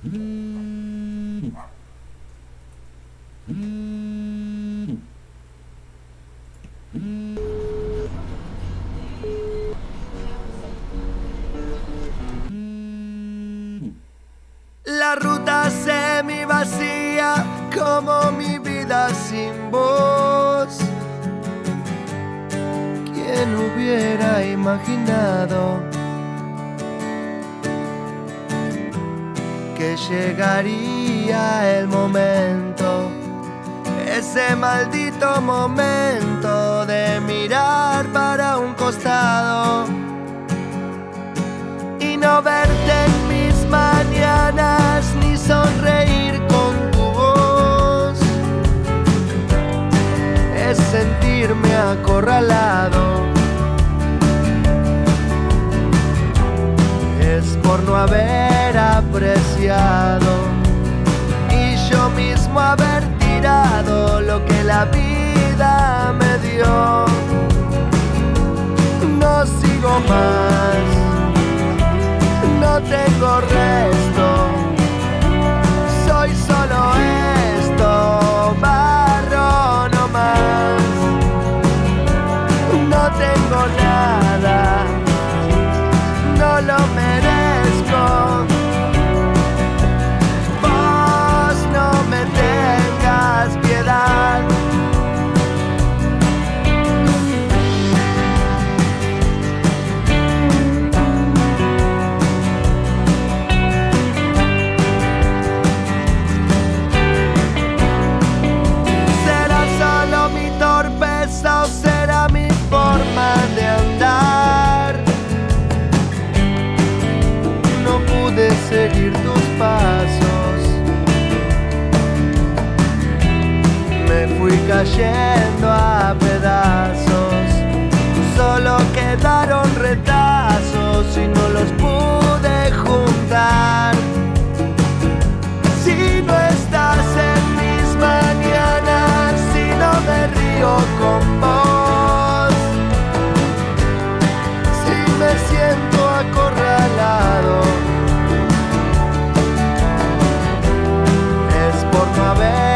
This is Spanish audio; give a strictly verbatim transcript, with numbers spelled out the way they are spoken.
La ruta semi vacía como mi vida sin voz. ¿Quién hubiera imaginado que llegaría el momento, ese maldito momento de mirar para un costado y no verte en mis mañanas ni sonreír con tu voz? Es sentirme acorralado, es por no haber apreciado y yo mismo haber tirado lo que la vida me dio. No sigo más, no tengo resto, soy solo esto, barro no más. No tengo nada, no lo merezco. Vos no me tengas piedad. ¿Será solo mi torpeza o será mi forma de andar? No pude seguir tus pasos, me fui cayendo a pedazos, solo quedaron retazos y no los pude juntar. Si no estás en mis mañanas, si no me río con vos, si me siento acorralado, es por no haber